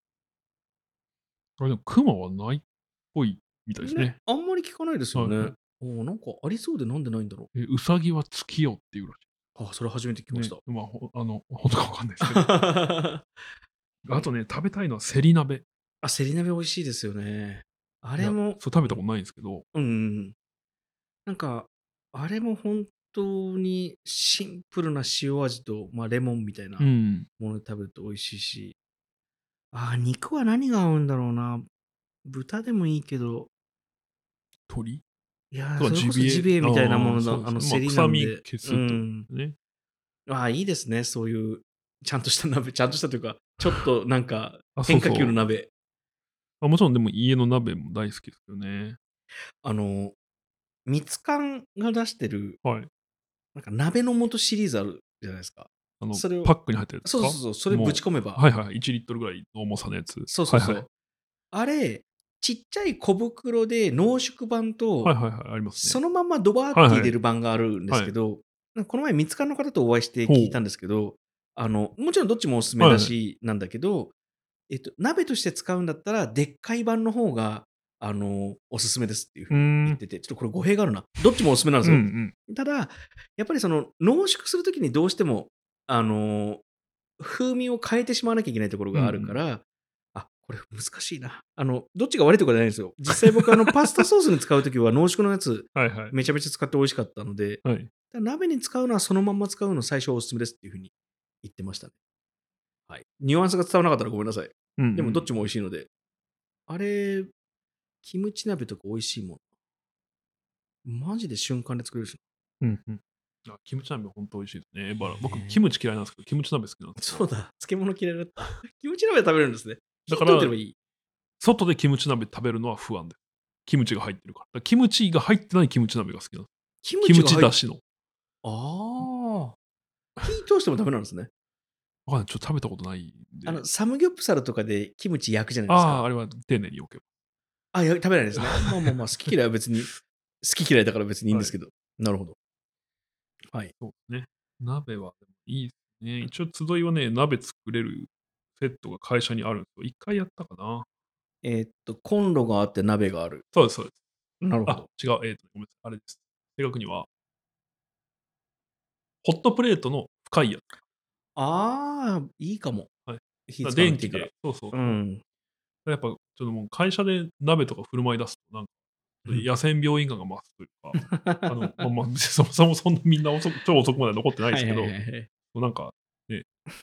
あれ、でも熊はないっぽいみたいですね、 ね。 あんまり聞かないですよね。 はいはい。 おお、なんかありそうでなんでないんだろう。 え、ウサギは月夜っていうらしい。 あ、それ初めて聞きましね、 た。 ま、ほあの、ほんとか分かんないすけど。あとね、食べたいのはせり鍋。 あ、せり鍋美味しいですよね。あいや、 れもそれ食べたことないんすけど。 うんうんうん。なんか、あれも本当にシンプルな塩味と、ま、レモンみたいなうん。 もので食べると美味しいし。ああ、肉は何が合うんだろうな。豚でもいいけど。 鶏？ いや、 とかそれこそジビエ、 ジビエみたいなもああ、 のの、あの、 そうですね。ま、 せりな臭んで、うみ消すってこん。 とね。 ああ、いいですね、そういうちゃんとした鍋、ちゃんとしたというか、ちょっとなんかあ、そ変化球うそう。 の鍋。 あ、もちろんでも家の鍋も大好きですけどね。 あの、ミツカンが出してるはい。 なんか鍋の素シリーズあるじゃないすか。 あの、 それをパックに入ったやつか？ そうそうそう、それぶもうち込めばはいはい、いちリットルぐらいの重さのやつ。はいはい。 そうそうそう。あれ、ちっちゃい小袋で濃縮版と、 はいはいはい、ありますね。 そのままドバーって入はいはい。 れる版があるんですはい。 けど、なんこの前ミツカンの方とお会いしてほう。 聞いたんですけど、あの、もちろんどっちもお勧めだはいはい。 しなんだけど、えっと、鍋として使うんだったら、でっかい版の方が、あの、お勧めですっていう風にふーん。 言ってて、ちょっとこれ語弊があるな。どっちもお勧めなんすよ。 うんうん。 ただ、やっぱりその濃縮する時にどうしても、あの、風味を変えてしまわなきゃいけないところがあるかうんうん。 ら、あ、これ難しいな。あの、どっちが悪いとかじゃないんすよ。実際僕あの、パスタソースに使う時は濃縮のやつ、 はいはい。 めちゃめちゃ使って美味しかったので、 はい。 た鍋に使うのはそのまんま使うの最初お勧めですっていう風に言ってましたね。はい。ニュアンスが伝わらなかったらごめんなさい。 うんうん。 でもどっちも美味しいので。あれ、キムチ鍋とか美味しいもん。マジで瞬間で作れるし。 うんうん。あ、キムチ鍋ほんと美味しいですね。 へばら僕キえ。 ムチ嫌いなんすけど、キムチ鍋好きなんすけど。 そうだ、漬物嫌いだった。キムチ鍋食べれるんですね。火だから、 通ってればいい。 外でキムチ鍋食べるのは不安で。キムチが入ってるから。キムチが入ってないキムチ鍋が好きなの。 キムキムチがはいチ出汁の。 ああ。火通してもダメなんですね。 わかんない、ちょっと食べたことないんで。 あの、サムギョプサルとかでキムチ焼くじゃないですか。 ああ、あれは丁寧に置けば。 あ、や食べないですね。まあまあまあ、好き嫌いは別に好き嫌いだから別にいいんではい。 すけど。なるほど。はい。 そうね。鍋はいいね。一応集いはね、鍋作れるセットが会社にあるんすよ。いっかいやったかな。 えっと、コンロがあって鍋がある。 そうですそうです。あ、 なるほど。 違う、えっと、ごめんなさい、あれです。正確にはホットプレートの深いやつ。 ああ、いいかも。 はい。 火だ使わなくていいから。 電気で、そうそうそう。 うん。 やっぱちょっともう会社で鍋とか振る舞い出すと、なんか、 うん。 野戦病院感が増すというか、あの、まま、そもそもそんなみんな遅く超遅くまで残ってないではいはいはすけど、 いはい。 もうなんか、ね。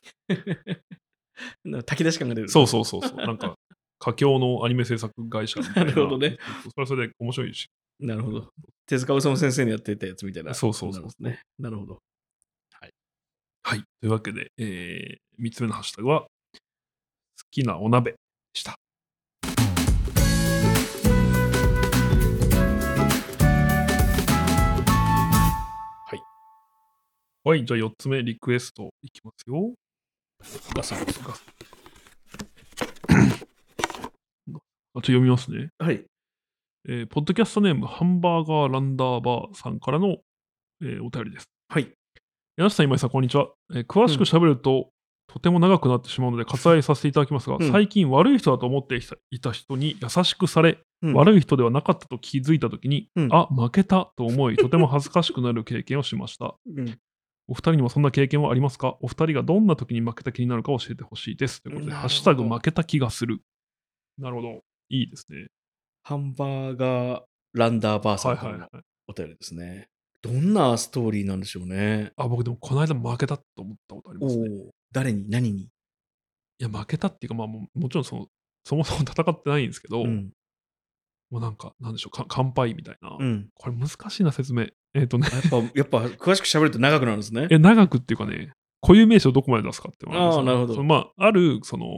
な炊き出し感が出るそうな。 そうそうそう。なんか、佳境のアニメ制作会社みなたいな、 るほどね。 そうそう、それはそれで面白いし。 なるほど。手塚治虫先生のやってたやつみたいなそうそことうそうそう。 なんですね。なるほど。はい。 はい。というわけで、ええ、みっつめのハッシュタグは、好きなお鍋でした。 はい。 はい、じゃあよっつめ、リクエストいきますよ。 ガサゴソ。 ガあ、ちょ読みますね。 はい。 ええ、ポッドキャストネーム、ハンバーガーランダーバーさんからの、ええ、お便りです。 はい。 やすさん、今井さん、こんにちは。え、詳うん。 しく喋ると、 とても長くなってしまうので割愛させていただきますが、 うん最近悪い人だと思っていた人に優しくされ、 うん悪い人ではなかったと気づいたときに、 うんあ、負けたと思い、とても恥ずかしくなる経験をしました。 うんお二人にもそんな経験はありますか？お二人がどんな時に負けた気になるか教えてほしいです。ということで、 なるほどハッシュタグ負けた気がする。なるほど。いいですね。 ハンバーガーランダーバーさんからのはいはいはい。 お便りですね。どんなストーリーなんでしょうね。 あ、僕でもこの間負けたと思ったことありおますね。 お、誰に何に？ いや、負けたっていうか、まあ、ももちろんその、そもそも戦ってないんですけど、 うん。 もうなんか、なんでしょう、か乾杯みたいな。 うん。 これ難しいな、説明。えっとね、 やっぱやっぱ詳しく喋ると長くなるんですね。 え、長くっていうかね、固有名詞をどこまで出すかっていうのがあああ、なるほど。 その、まあ、ある、その、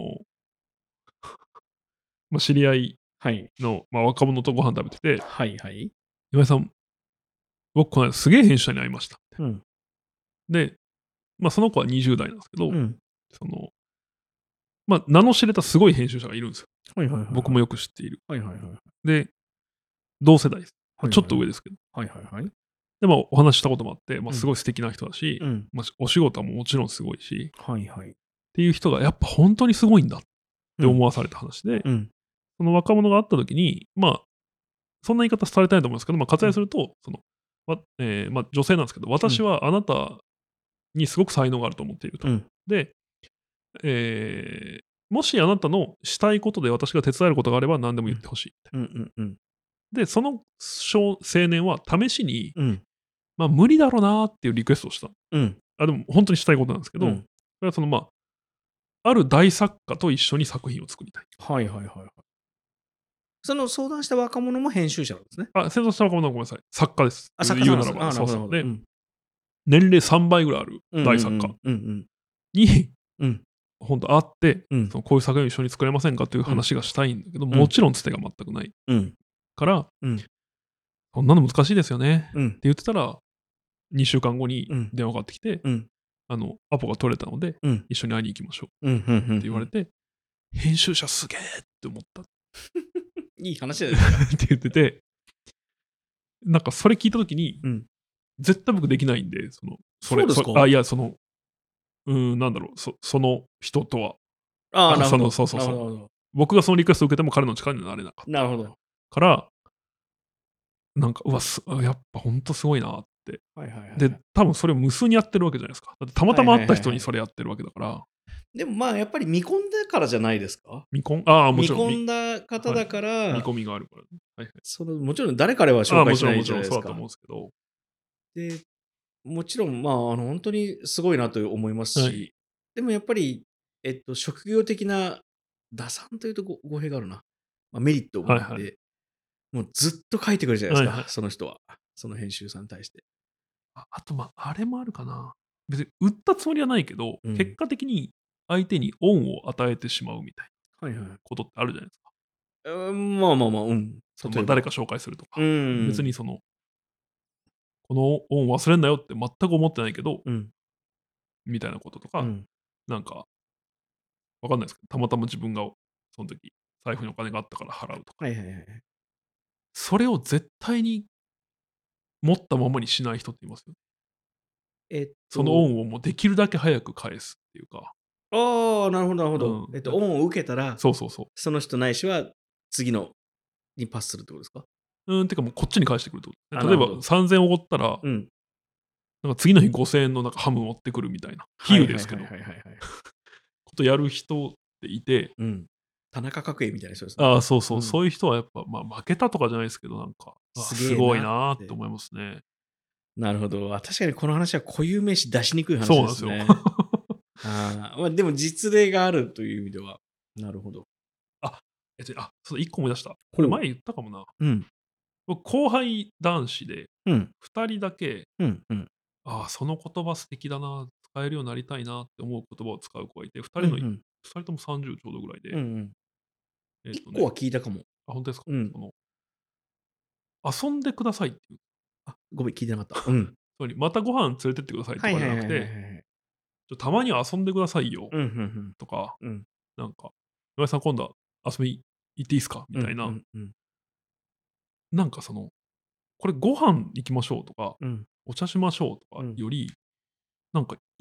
ま、知り合いはい。 の、ま、若者とご飯食べてて、 はいはい。 岩井さん、僕この間すげえ編集者に会いました。 うん。 で、ま、その子はにじゅう代なんですけど、 うん。 その、ま、名の知れたすごい編集者がいるんですよ。 はいはいはいはい。 僕もよく知っている。 はいはいはい。 で、同世代です。ま、ちょっはいはいはい。 と上ですけど。 はいはいはい。 で、ま、お話ししたこともあって、ま、 うん。 すごい素敵な人だし、 うん。 ま、お仕事はもちろんすごいし、 はいはい。 っていう人がやっぱほんとにすごいんだってうん。 思わされた話で、 うん。 その若者が会った時に、まあ、そんな言い方されてないと思うんですけど、ま、割うん。 愛すると、その、わええ、ま、女性なんですけど、 うん。 私はあなたにすごく才能があると思っていると。 うん。 で、ええ、もしあなたのしたいことで私が手伝えることがあれば何でもうん。 言って欲しい。 うんうんうん。 で、そのしょ青年は試しに、 うん。 ま、無理だろうなっていうリクエストをした。 うん。 あ、でもほんとにしたいことなんですけど、 うん。 それはその、ま、ある大作家と一緒に作品を作りたい。 はいはいはいはい。その相談した若者も編集者なんですね。 あ、戦争した若者はごめんなさい。作家です。 あ、作家さんなんですね。 言うならば。 ああ、なるそうそう。 ほどなるほど。うで、 ん。 年齢さんばいぐらいあるうんうん大作家うん。うんうん。 に、 うん。 ほんと会って、 うん。 そのこういう作品を一緒に作れませんかっていううん。 話がしたいんだけど、 うん。 もちろんつてが全くないうん。 から、 うん。 そんなの難しいですよねってうん。 言ってたら、にしゅうかんごにうん。 電話がかかってきて、 うん。 あの、アポが取れたので、 うん。 一緒に会いに行きましょううん、ふんふんふん。 って言われて、編集者すげえって思ったっいい話じゃないですか。 て言ってて、なんかそれ聞いた時に、 うん。 絶対僕できないんで、その、それ、 そうですか？ そあ、いや、その、うーん、なんだろう、そその人とは、 ああ、 あ、その、 なるほど。 そうそうそう。 なるほどなるほど。 僕がそのリクエストを受けても彼の力にはなれなかったなるほど。 から、なんか、うわ、すあ、やっぱほんとすごいなって。 はいはいはいはい。 で、多分それを無数にやってるわけじゃないですか。だってたまはいたま会ったはいはいはい。 人にそれやってるわけだから、 でも、まあ、やっぱり見込んでからじゃないですか？ 見込んああ、も見ちろん、み込んだ方はい、 だから見込みがあるからね。はいはい。 その、もちろん誰彼はああ、 紹介しないもちろんもちじゃないですか。 ろんそうだと思うんすけど、 で、もちろん、まあ、あの、ほんとにすごいなと思いますはい。 し、でもやっぱり、えっと、職業的な打算というとご語弊があるな。ま、メリットがはいはい。 あって、もうずっと書いてくるじゃないですか、 はいはい。 その人は。その編集さんに対して。 ああと、ま、あれもあるかな。別に売ったつもりはないけど、結うん。 果的に相手に恩を与えてしまうみたいなはいはい。 ことってあるじゃないですか。 うーん、まあまあまあ、うん。 その、ま、 例えば。 誰か紹介するとうか。 ーん。 別にその、この恩忘れんなよって全く思ってないけど、 うん。 みたいなこととか、 うん。 なんか、わかんないすけど、たまたま自分がそん時、財布にお金があったから払うとか。 はいはいはいはい。 それを絶対に持ったままにしない人っていますよ。 えっそのと恩をもうできるだけ早く返すっていうか。 ああ、なるほどなるほど。 うん、 えっと、 だ恩を受けたら、 そうそうそう。 その人ないしは次のにパスするってことですか？ うーん、てかもうこっちに返してくるってこあ、 と。例えばなるほど。 さんぜんえんおごったら、 うん。 なんか次の日ごせんえんのなんかハム持ってくるみたいな、比はい喩ですけど、 はいはいはいはいはい。 ことやる人っていて、 うん。田中角栄みたいな人ですね。 ああ、そうそう、 うん。 そういう人はやっぱ、ま、負けたとかじゃないすけど、なんか、あ、 すげえすごいなって。 なって思いますね。 なるほど。あ、確かにこの話は固有名詞出しにくい話でそうなんすよ。 すね。ああ、ま、でも実例があるという意味では、なるほど。 あ、えっと、あ、そうだ、いっこ思い出した。こほう。 れ前言ったかもな。 うん。 僕後輩男子でうん。 ふたりだけ、 うんうん。 ああ、その言葉素敵だな、使えるようになりたいなって思う言葉を使う子がいて、ふたりのいうんうん。 ふたりともさんじゅうちょうどぐらいで、 うんうん。1個えっとね、 は聞いたかも。 あ、ほんとですか？ うん。 その、遊んでくださいっていう。 あ、ごめん、聞いてなかった。うん。 つまり、またご飯連れてってくださいとかじゃはいはいはいはいはなくて、 いはい。 ちょ、たまには遊んでくださいようん、ふんふん。 とか、 うん。 なんか、岩井さん今度は遊び行っていいすかみうんうたいな、 んうん。 なんかその、これご飯行きましょうとか、 うん。 お茶しましょうとかうん。 より、なんかいい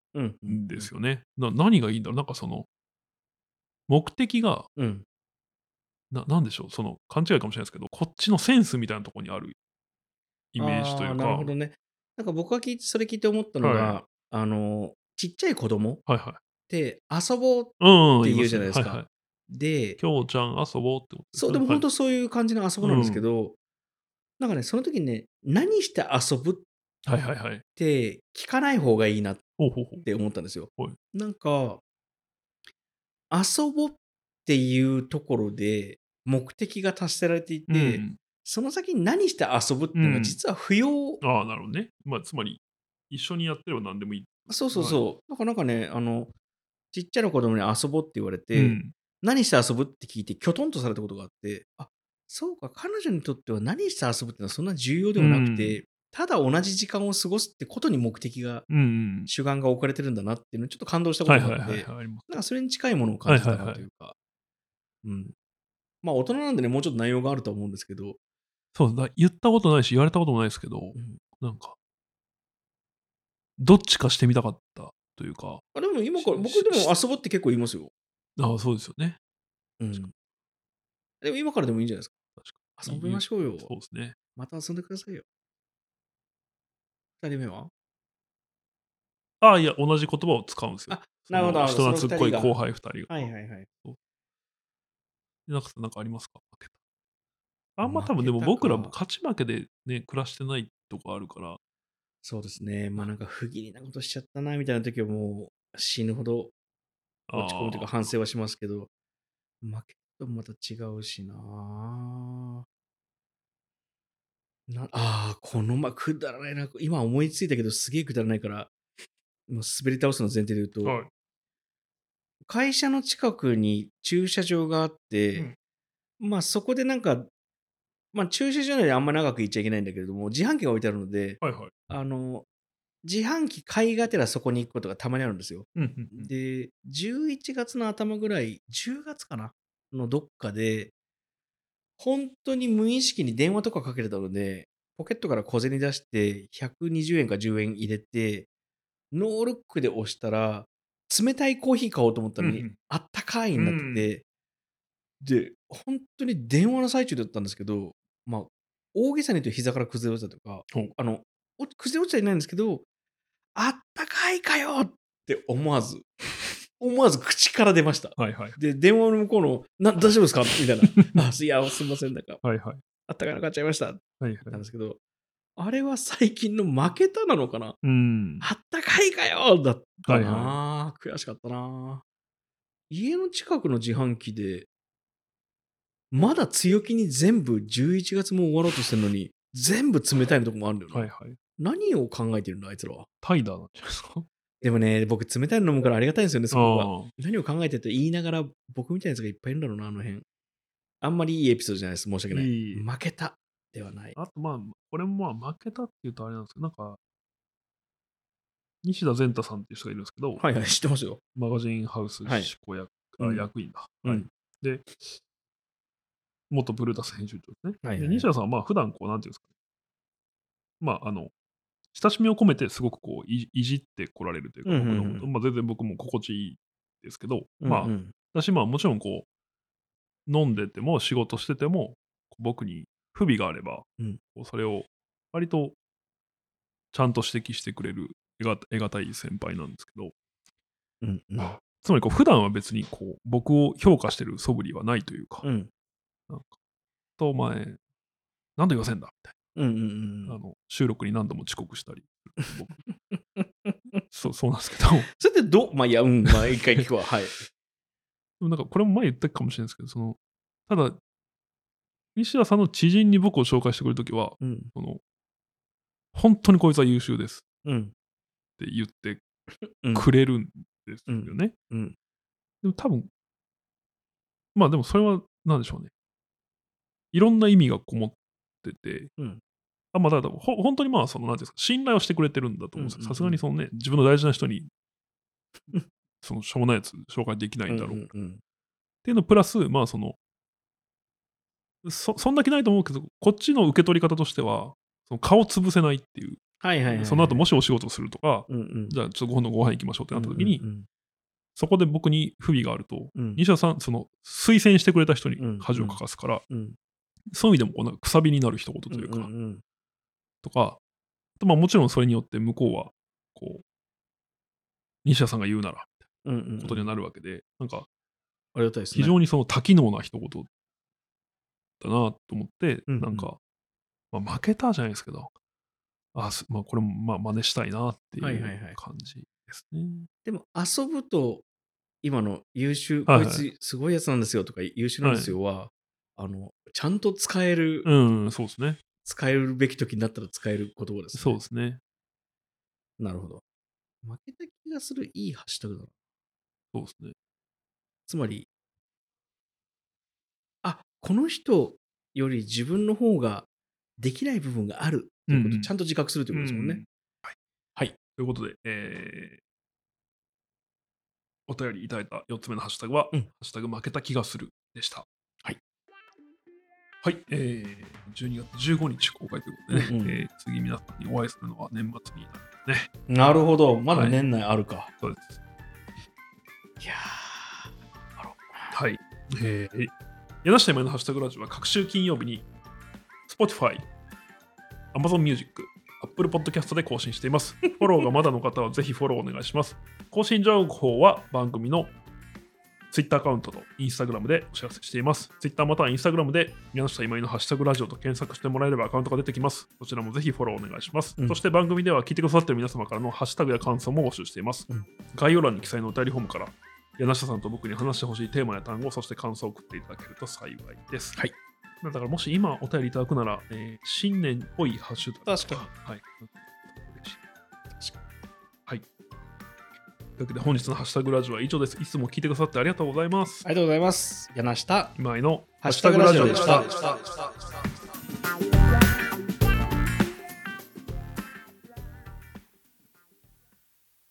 んですよね。な何がいいんだろう、なんかその、目的が、 うん。 ななんでしょう、その勘違いかもしれないですけど、こっちのセンスみたいなところにあるイメージといああ、なるほうか、 どね。なんか僕が聞いてそれ聞いて思ったのはい。 が、あの、ちっちゃい子供っはいはい。 て遊ぼうっうんうん、 て言ういますね。 じゃないですか。 はいはい。 で、 きょうちゃん遊ぼうってことですそう、でよね。はい。 も本当そういう感じの遊ぼなんですけうん。 ど、なんかね、その時にね、何して遊ぶっはいはいはい。 て聞かない方がいいなっほうほうほう。 て思ったんですよ。 はい。 なんか、遊ぼっていうところで目的が達せられていて、 うん。 その先に何して遊ぶっていうのがうん。 実は不要。 ああ、なるほどね。まあ、つまり、一緒にやってれば何でもいい。 そうそうはい。 そう。なんかなんかね、あの、ちっちゃな子供に遊ぼうって言われて、 うん。 何して遊ぶって聞いて、きょとんとされたことがあって、あ、そうか、彼女にとっては何して遊ぶっていうのはそんな重要でうはなくん。 て、ただ同じ時間を過ごすってことに目的が、 うんうん。 主眼が置かれてるんだなっていうのにちょっと感動したこはいとがあって、 はいはいはい、あります。 なんかそれに近いものを感じたなはいはいはい。 というか、うん。まあ大人なんでね、もうちょっと内容があるとは思うんですけど、 そうだ、言ったことないし、言われたこともないですけど、 うん。 なんか、どっちかしてみたかったというか、 あ、でも今から、僕しししでも遊ぼうって結構言いますよ。 ああ、そうですよね。 うん。 確かでも今からでもいいんじゃないですか。 確かに。 遊びいゆましょうよ。 そうですね。 また遊んでくださいよ。二人目は？ ああ、いや、同じ言葉を使うんですよ。 あ、 その、 なるほどなるほど。その人懐っこい二人が。 後輩ふたりが。 はいはいはい。 そう。なんかなんかありますか？負けた。あんま多分で負けも僕らたか。 勝ち負けでね、暮らしてないとこあるから、 そうですね。ま、 あなんか不義理なことしちゃったなみたいな時はもう死ぬほど落ち込むというかあ、 反省はしますけど、負けとまた違うしな。なああ、このまくだらないな、今思いついたけどすげえくだらないから、もう滑り倒すの前提で言うと、 はい。 会社の近くに駐車場があって、 うん。 ま、そこでなんか、ま、駐車場内であんま長くいっちゃいけないんだけれども、自販機が置いてあるので、 はいはい。 あの自販機買いがてらそこに行くことがたまにあるんですよ。 うん、うんうん。 で、じゅういちがつの頭ぐらい、じゅうがつかなのどっかで、本当に無意識に電話とかかけてたので、ポケットから小銭出してひゃくにじゅうえんかじゅうえん入れて、ノールックで押したら、冷たいコーヒー買おうと思ったのに、 うんあったかいうん。 になっうん。 てて、で、本当に電話の最中だったんですけど、まあ、大げさに言うと膝から崩れ落ちたというか、 ほう。 あの、お崩れ落ちてはいないんですけど、あったかいかよって思わず、思わず口から出ました。 はいはい。 で、電話の向こうの、な大丈夫ですかみたいな。あ、いや、すみません、なんか、 はいはい。 あったかいの買っちゃいました。 はいはい。 なんですけど、あれは最近の負けたなのかな。 うーん。 あったかいかよだったはいはい。 な。悔しかったな。家の近くの自販機で、まだ強気に全部じゅういちがつも終わろうとしてるのに、全部冷たいのとこもあるんだよな。 はいはい。 何を考えてるんだ、あいつらは。 タイダーなんじゃないですか？ でもね、僕冷たいの飲むからありがたいんですよね、そこが。 ああ。 何を考えてると言いながら、僕みたいなやつがいっぱいいるんだろうな、あの辺。あんまりいいエピソードじゃないです。申し訳ない。 いい。 負けたではない。 あと、まあ、これもまあ、負けたっていうとあれなんですけど、なんか、西田善太さんっていう人がいるんですけど、 はいはい、知ってますよ。 マガジンハウスはい。 執行役あ、 うん。 役員だ。はい。 うん。 で、元ブルータス編集長ですね。で、 はいはいはい。 西田さんはまあ、普段こう、なんていうんですかね、まあ、あの、親しみを込めてすごくこう、いいじってこられるというか、 うん、うんう僕のこと、 ん。 まあ、全然僕も心地いいですけど、まあ、 うんうん。 私、まあ、もちろんこう、飲んでても仕事してても、僕に不備があれば、 うん。 こうそれを割とちゃんと指摘してくれる得が得難い先輩なんですけど、 うんうん。 つまりこう普段は別にこう僕を評価してる素振りはないというか、 うん。 なんかとお前、何度言わせんだみたいうんうんうんうな、あん。 の収録に何度も遅刻したりするんですよ、僕。そうそうなんですけど、でそれってどまあ、いや、うん、まあ、一回聞くわ。はい。 もなんかこれも前言ったかもしれないですけど、その、ただ、西田さんの知人に僕を紹介してくれるときは、 うん。 その、本当にこいつは優秀ですうん。 って言ってうん。 くれるんですうん。 よね。 うん。 でも多分、まあでもそれは何でしょうね。いろんな意味がこもってて、 うん。 あ、まあ、だからほ本当にまあ、その、なんていうんですか、信頼をしてくれてるんだとうんうん思うんですよ。さすうん。 がにそのね、自分の大事な人に、 うん。 そのしょうもないやつ紹介できないうんうんだろうっんうん。 ていうのプラス、まあ、その、そそんだけないと思うけど、こっちの受け取り方としては、その顔潰せないっていう。 はいはいはい、 その後もしお仕事するとか、 うんうん、 じゃあちょっと今度ご飯行きましょうってなった時に、うんうんうん、そこで僕に不備があると、うん、西田さんその推薦してくれた人に恥をかかすから、うんうん、そういう意味でもこうなんかくさびになる一言というか、うんうんうん、とか、とまあもちろんそれによって向こうはこう西田さんが言うならってことにはなるわけで、うんうんうん、なんかありがたいですね。 非常にその多機能な一言だなと思って、うんうん、なんか、まあ、負けたじゃないですけど、あまあ、これもまあ真似したいなっていう感じですね。はいはいはい、 でも遊ぶと今の優秀、はいはい、こいつすごいやつなんですよとか優秀なんですよは、はい、あのちゃんと使える、 うん、そうですね。 使えるべき時になったら使える言葉ですね。 そうですね。 なるほど。負けた気がするいいハッシュタグだな。 そうですね。 つまり、あ、この人より自分の方ができない部分があるということをちゃんと自覚するということですもんね。うんうん、 はい。はい。ということで、えー、お便りいただいたよっつめのハッシュタグは、うん、ハッシュタグ負けた気がするでした。はい。はい、えー、じゅうにがつじゅうごにち公開ということでね、うんうん、えー、次皆さんにお会いするのは年末になるんですね。 なるほど。まだ年内あるか。はい、 そうです。 いやー、はい。えー、柳下今井のハッシュタグラジオは各週金曜日に Spotify、Amazon Music、Apple Podcast で更新しています。フォローがまだの方はぜひフォローお願いします。更新情報は番組のTwitter アカウントと Instagram でお知らせしています。Twitter または Instagram で柳下今井のハッシュタグラジオと検索してもらえればアカウントが出てきます。こちらもぜひフォローお願いします。うん、そして番組では聞いてくださっている皆様からのハッシュタグや感想も募集しています。うん、概要欄に記載のお便りフォームから柳下さんと僕に話してほしいテーマや単語、そして感想を送っていただけると幸いです。はい。だからもし今お便りいただくなら、えー、新年っぽいハッシュタグ。 確かに。 はい。はい。というわけで本日のハッシュタグラジオは以上です。いつも聞いてくださってありがとうございます。 ありがとうございます。柳下今井のハッシュタグラジオでした。